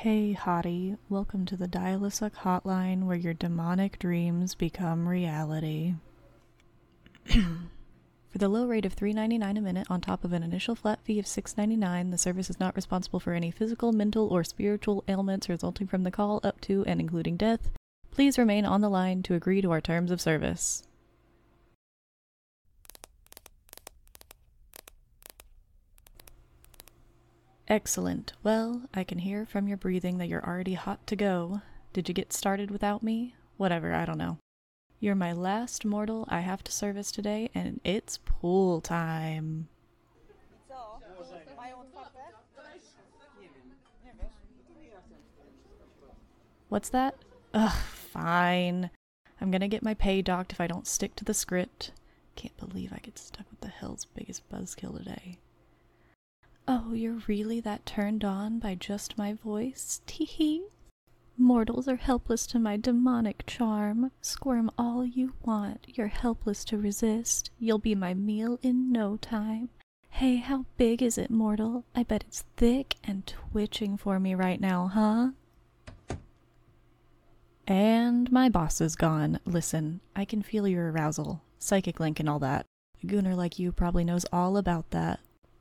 Hey hottie, welcome to the Dial-A-Suck hotline where your demonic dreams become reality. For the low rate of $3.99 a minute on top of an initial flat fee of $6.99, the service is not responsible for any physical, mental, or spiritual ailments resulting from the call up to and including death. Please remain on the line to agree to our terms of service. Excellent. Well, I can hear from your breathing that you're already hot to go. Did you get started without me? Whatever, I don't know. You're my last mortal I have to service today, and it's pool time. What's that? Ugh, fine. I'm gonna get my pay docked if I don't stick to the script. Can't believe I get stuck with the hell's biggest buzzkill today. Oh, you're really that turned on by just my voice? Tee-hee. Mortals are helpless to my demonic charm. Squirm all you want. You're helpless to resist. You'll be my meal in no time. Hey, how big is it, mortal? I bet it's thick and twitching for me right now, huh? And my boss is gone. Listen, I can feel your arousal. Psychic link and all that. A gooner like you probably knows all about that.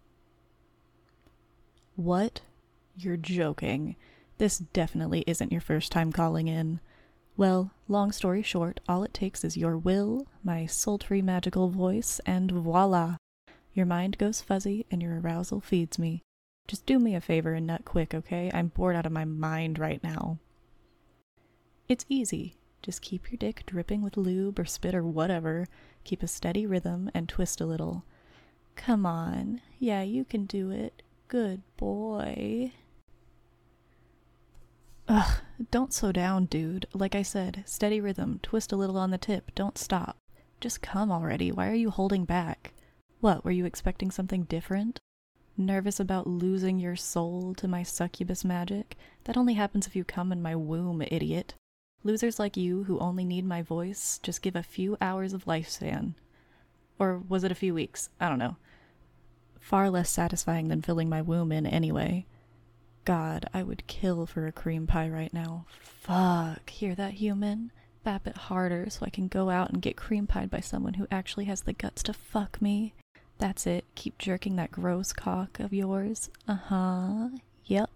What? You're joking. This definitely isn't your first time calling in. Well, long story short, all it takes is your will, my sultry magical voice, and voila! Your mind goes fuzzy and your arousal feeds me. Just do me a favor and nut quick, okay? I'm bored out of my mind right now. It's easy. Just keep your dick dripping with lube or spit or whatever, keep a steady rhythm, and twist a little. Come on. Yeah, you can do it. Good boy. Ugh, don't slow down, dude. Like I said, steady rhythm, twist a little on the tip, don't stop. Just come already, why are you holding back? What, were you expecting something different? Nervous about losing your soul to my succubus magic? That only happens if you come in my womb, idiot. Losers like you, who only need my voice, just give a few hours of lifespan. Or was it a few weeks? I don't know. Far less satisfying than filling my womb in anyway. God, I would kill for a cream pie right now. Fuck, hear that, human? Bap it harder so I can go out and get cream pied by someone who actually has the guts to fuck me. That's it, keep jerking that gross cock of yours. Uh-huh, yep.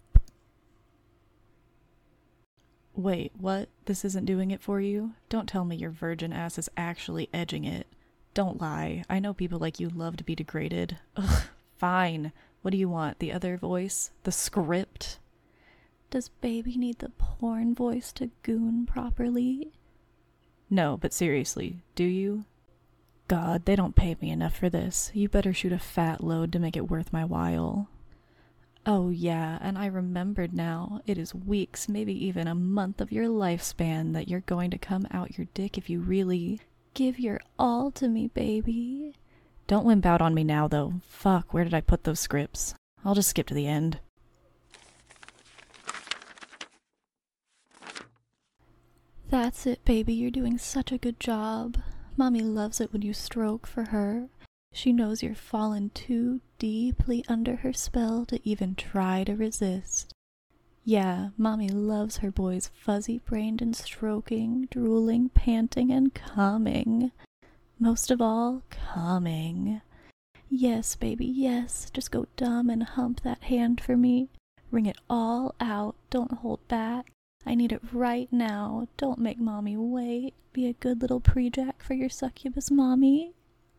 Wait, what? This isn't doing it for you? Don't tell me your virgin ass is actually edging it. Don't lie, I know people like you love to be degraded. Ugh. Fine. What do you want? The other voice? The script? Does baby need the porn voice to goon properly? No, but seriously, do you? God, they don't pay me enough for this. You better shoot a fat load to make it worth my while. Oh yeah, and I remembered now. It is weeks, maybe even a month of your lifespan that you're going to come out your dick if you really give your all to me, baby. Don't wimp out on me now, though. Fuck, where did I put those scripts? I'll just skip to the end. That's it, baby. You're doing such a good job. Mommy loves it when you stroke for her. She knows you're fallen too deeply under her spell to even try to resist. Yeah, Mommy loves her boys fuzzy-brained and stroking, drooling, panting, and coming. Most of all, coming. Yes, baby, yes. Just go dumb and hump that hand for me. Wring it all out. Don't hold back. I need it right now. Don't make Mommy wait. Be a good little pre-jack for your succubus, Mommy.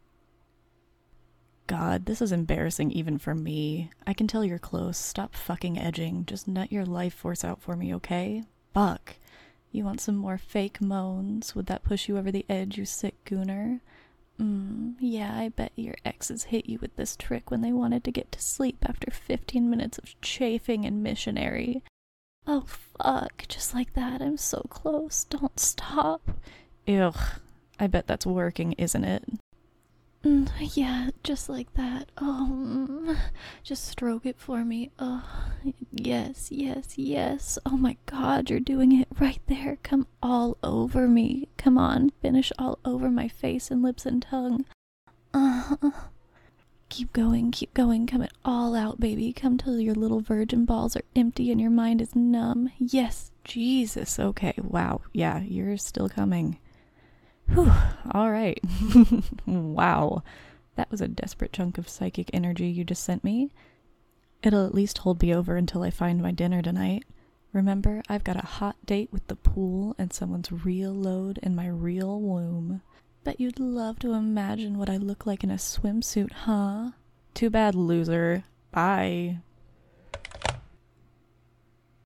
God, this is embarrassing even for me. I can tell you're close. Stop fucking edging. Just nut your life force out for me, okay? Fuck. You want some more fake moans? Would that push you over the edge, you sick gooner? Yeah, I bet your exes hit you with this trick when they wanted to get to sleep after 15 minutes of chafing and missionary. Oh, fuck, just like that, I'm so close, don't stop. Ugh, I bet that's working, isn't it? Yeah, just like that. Oh, just stroke it for me. Oh, yes, yes, yes. Oh my God, you're doing it right there. Come all over me. Come on, finish all over my face and lips and tongue. Keep going, come it all out, baby. Come till your little virgin balls are empty and your mind is numb. Yes, Jesus, okay, wow, yeah, you're still coming. Whew, alright. Wow, that was a desperate chunk of psychic energy you just sent me. It'll at least hold me over until I find my dinner tonight. Remember, I've got a hot date with the pool and someone's real load in my real womb. Bet you'd love to imagine what I look like in a swimsuit, huh? Too bad, loser. Bye.